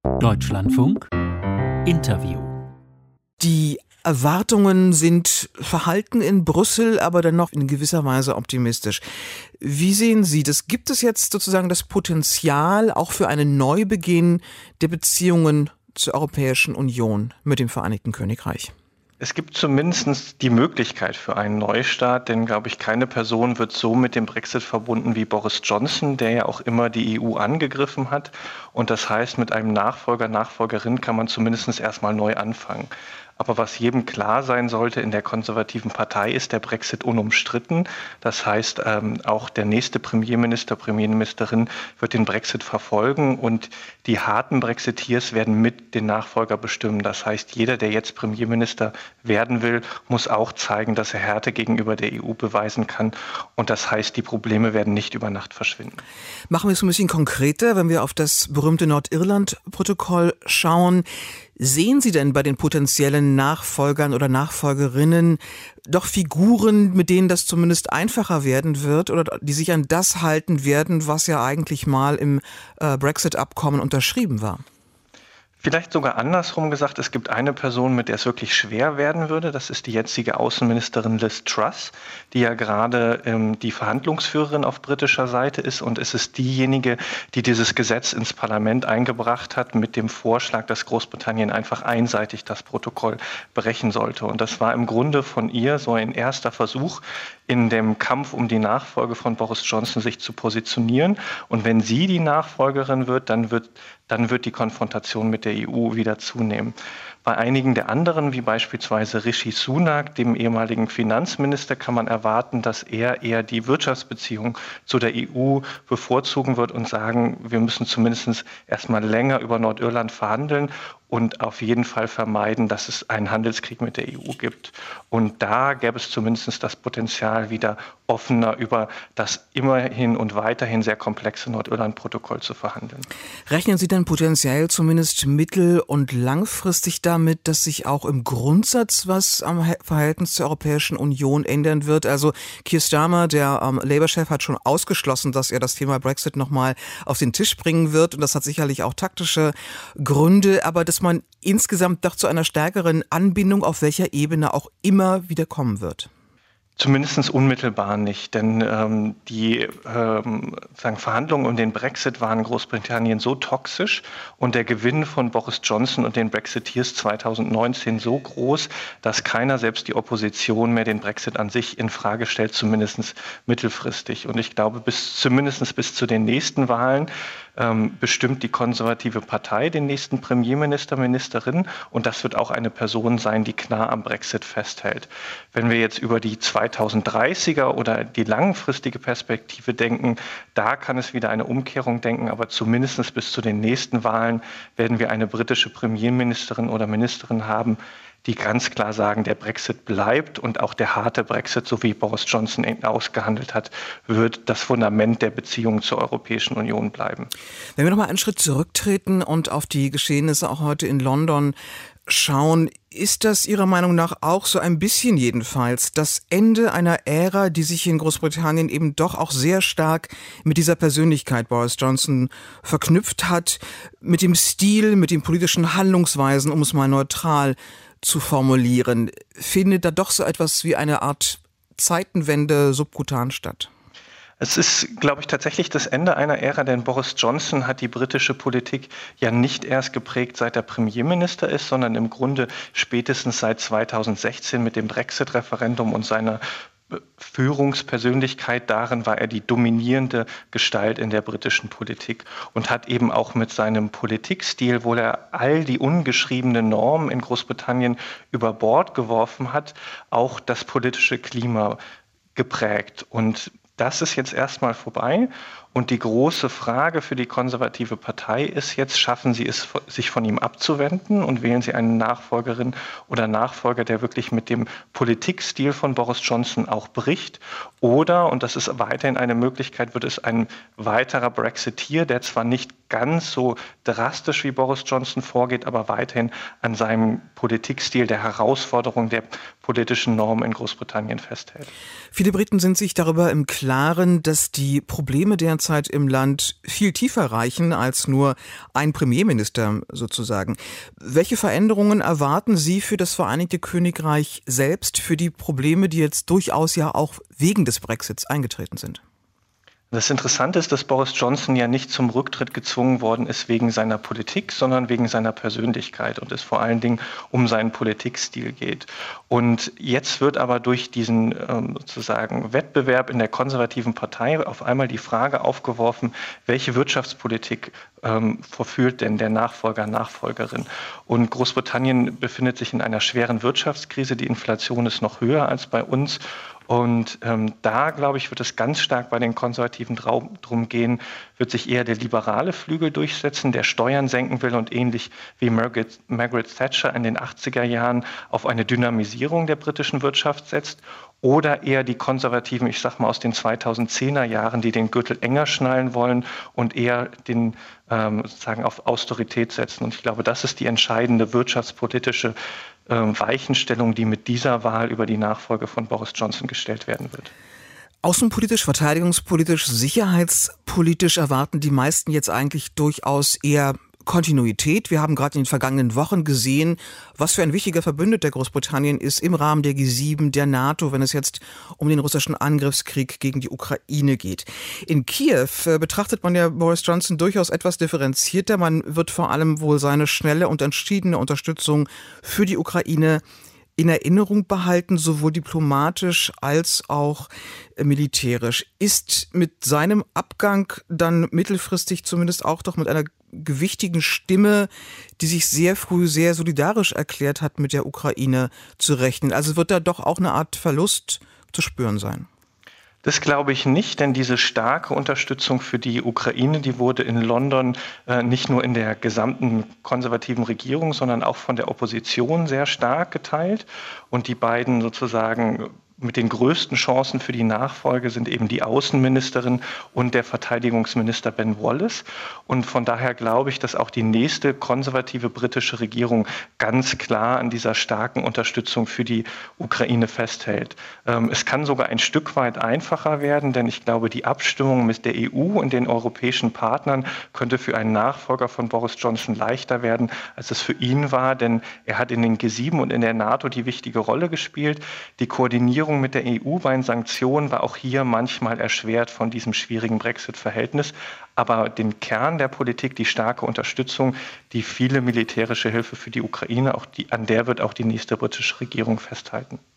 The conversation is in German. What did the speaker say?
Deutschlandfunk Interview. Die Erwartungen sind verhalten in Brüssel, aber dennoch in gewisser Weise optimistisch. Wie sehen Sie das? Gibt es jetzt sozusagen das Potenzial auch für einen Neubeginn der Beziehungen zur Europäischen Union mit dem Vereinigten Königreich? Es gibt zumindest die Möglichkeit für einen Neustart, denn, glaube ich, keine Person wird so mit dem Brexit verbunden wie Boris Johnson, der ja auch immer die EU angegriffen hat. Und das heißt, mit einem Nachfolger, Nachfolgerin kann man zumindest erstmal neu anfangen. Aber was jedem klar sein sollte in der konservativen Partei ist der Brexit unumstritten. Das heißt, auch der nächste Premierminister, Premierministerin wird den Brexit verfolgen und die harten Brexiteers werden mit den Nachfolger bestimmen. Das heißt, jeder, der jetzt Premierminister werden will, muss auch zeigen, dass er Härte gegenüber der EU beweisen kann. Und das heißt, die Probleme werden nicht über Nacht verschwinden. Machen wir es ein bisschen konkreter, wenn wir auf das berühmte Nordirland-Protokoll schauen. Sehen Sie denn bei den potenziellen Nachfolgern oder Nachfolgerinnen doch Figuren, mit denen das zumindest einfacher werden wird oder die sich an das halten werden, was ja eigentlich mal im Brexit-Abkommen unterschrieben war? Vielleicht sogar andersrum gesagt, es gibt eine Person, mit der es wirklich schwer werden würde. Das ist die jetzige Außenministerin Liz Truss, die ja gerade die Verhandlungsführerin auf britischer Seite ist. Und es ist diejenige, die dieses Gesetz ins Parlament eingebracht hat mit dem Vorschlag, dass Großbritannien einfach einseitig das Protokoll brechen sollte. Und das war im Grunde von ihr so ein erster Versuch, in dem Kampf um die Nachfolge von Boris Johnson sich zu positionieren. Und wenn sie die Nachfolgerin wird, dann wird die Konfrontation mit der EU wieder zunehmen. Bei einigen der anderen, wie beispielsweise Rishi Sunak, dem ehemaligen Finanzminister, kann man erwarten, dass er eher die Wirtschaftsbeziehung zu der EU bevorzugen wird und sagen, wir müssen zumindest erstmal länger über Nordirland verhandeln und auf jeden Fall vermeiden, dass es einen Handelskrieg mit der EU gibt. Und da gäbe es zumindest das Potenzial, wieder offener über das immerhin und weiterhin sehr komplexe Nordirland-Protokoll zu verhandeln. Rechnen Sie denn potenziell zumindest mittel- und langfristig damit, dass sich auch im Grundsatz was am Verhältnis zur Europäischen Union ändern wird? Also Keir Starmer, der Labour-Chef, hat schon ausgeschlossen, dass er das Thema Brexit nochmal auf den Tisch bringen wird. Und das hat sicherlich auch taktische Gründe. Aber dass man insgesamt doch zu einer stärkeren Anbindung auf welcher Ebene auch immer wieder kommen wird. Zumindest unmittelbar nicht, denn die Verhandlungen um den Brexit waren in Großbritannien so toxisch und der Gewinn von Boris Johnson und den Brexiteers 2019 so groß, dass keiner, selbst die Opposition, mehr den Brexit an sich in Frage stellt, zumindest mittelfristig. Und ich glaube, zumindest bis zu den nächsten Wahlen bestimmt die konservative Partei den nächsten Premierminister, Ministerin, und das wird auch eine Person sein, die klar am Brexit festhält. Wenn wir jetzt über die 2030er oder die langfristige Perspektive denken, da kann es wieder eine Umkehrung denken, aber zumindest bis zu den nächsten Wahlen werden wir eine britische Premierministerin oder Ministerin haben, die ganz klar sagen, der Brexit bleibt und auch der harte Brexit, so wie Boris Johnson ihn ausgehandelt hat, wird das Fundament der Beziehungen zur Europäischen Union bleiben. Wenn wir nochmal einen Schritt zurücktreten und auf die Geschehnisse auch heute in London schauen, ist das Ihrer Meinung nach auch so ein bisschen jedenfalls das Ende einer Ära, die sich in Großbritannien eben doch auch sehr stark mit dieser Persönlichkeit Boris Johnson verknüpft hat, mit dem Stil, mit den politischen Handlungsweisen, um es mal neutral zu formulieren? Findet da doch so etwas wie eine Art Zeitenwende subkutan statt? Es ist, glaube ich, tatsächlich das Ende einer Ära, denn Boris Johnson hat die britische Politik ja nicht erst geprägt, seit er Premierminister ist, sondern im Grunde spätestens seit 2016 mit dem Brexit-Referendum und seiner Führungspersönlichkeit. Darin war er die dominierende Gestalt in der britischen Politik und hat eben auch mit seinem Politikstil, wo er all die ungeschriebenen Normen in Großbritannien über Bord geworfen hat, auch das politische Klima geprägt. Und das ist jetzt erstmal vorbei. Und die große Frage für die konservative Partei ist jetzt, schaffen Sie es, sich von ihm abzuwenden und wählen Sie eine Nachfolgerin oder Nachfolger, der wirklich mit dem Politikstil von Boris Johnson auch bricht? Oder, und das ist weiterhin eine Möglichkeit, wird es ein weiterer Brexiteer, der zwar nicht ganz so drastisch wie Boris Johnson vorgeht, aber weiterhin an seinem Politikstil der Herausforderung der politischen Normen in Großbritannien festhält. Viele Briten sind sich darüber im Klaren, dass die Probleme, deren seinerzeit im Land viel tiefer reichen als nur ein Premierminister sozusagen. Welche Veränderungen erwarten Sie für das Vereinigte Königreich selbst, für die Probleme, die jetzt durchaus ja auch wegen des Brexits eingetreten sind? Das Interessante ist, dass Boris Johnson ja nicht zum Rücktritt gezwungen worden ist wegen seiner Politik, sondern wegen seiner Persönlichkeit und es vor allen Dingen um seinen Politikstil geht. Und jetzt wird aber durch diesen sozusagen Wettbewerb in der konservativen Partei auf einmal die Frage aufgeworfen, welche Wirtschaftspolitik verführt denn der Nachfolger, Nachfolgerin? Und Großbritannien befindet sich in einer schweren Wirtschaftskrise. Die Inflation ist noch höher als bei uns. Und da, glaube ich, wird es ganz stark bei den Konservativen drum gehen, wird sich eher der liberale Flügel durchsetzen, der Steuern senken will und ähnlich wie Margaret Thatcher in den 80er Jahren auf eine Dynamisierung der britischen Wirtschaft setzt. Oder eher die Konservativen, ich sag mal aus den 2010er Jahren, die den Gürtel enger schnallen wollen und eher den sozusagen auf Austerität setzen. Und ich glaube, das ist die entscheidende wirtschaftspolitische Weichenstellung, die mit dieser Wahl über die Nachfolge von Boris Johnson gestellt werden wird. Außenpolitisch, verteidigungspolitisch, sicherheitspolitisch erwarten die meisten jetzt eigentlich durchaus eher Kontinuität. Wir haben gerade in den vergangenen Wochen gesehen, was für ein wichtiger Verbündeter Großbritannien ist im Rahmen der G7, der NATO, wenn es jetzt um den russischen Angriffskrieg gegen die Ukraine geht. In Kiew betrachtet man ja Boris Johnson durchaus etwas differenzierter. Man wird vor allem wohl seine schnelle und entschiedene Unterstützung für die Ukraine in Erinnerung behalten, sowohl diplomatisch als auch militärisch. Ist mit seinem Abgang dann mittelfristig zumindest auch doch mit einer gewichtigen Stimme, die sich sehr früh sehr solidarisch erklärt hat mit der Ukraine, zu rechnen? Also wird da doch auch eine Art Verlust zu spüren sein? Das glaube ich nicht, denn diese starke Unterstützung für die Ukraine, die wurde in London nicht nur in der gesamten konservativen Regierung, sondern auch von der Opposition sehr stark geteilt. Und die beiden sozusagen mit den größten Chancen für die Nachfolge sind eben die Außenministerin und der Verteidigungsminister Ben Wallace. Und von daher glaube ich, dass auch die nächste konservative britische Regierung ganz klar an dieser starken Unterstützung für die Ukraine festhält. Es kann sogar ein Stück weit einfacher werden, denn ich glaube, die Abstimmung mit der EU und den europäischen Partnern könnte für einen Nachfolger von Boris Johnson leichter werden, als es für ihn war, denn er hat in den G7 und in der NATO die wichtige Rolle gespielt. Die Koordinierung mit der EU bei den Sanktionen war auch hier manchmal erschwert von diesem schwierigen Brexit-Verhältnis. Aber den Kern der Politik, die starke Unterstützung, die viele militärische Hilfe für die Ukraine, an der wird auch die nächste britische Regierung festhalten.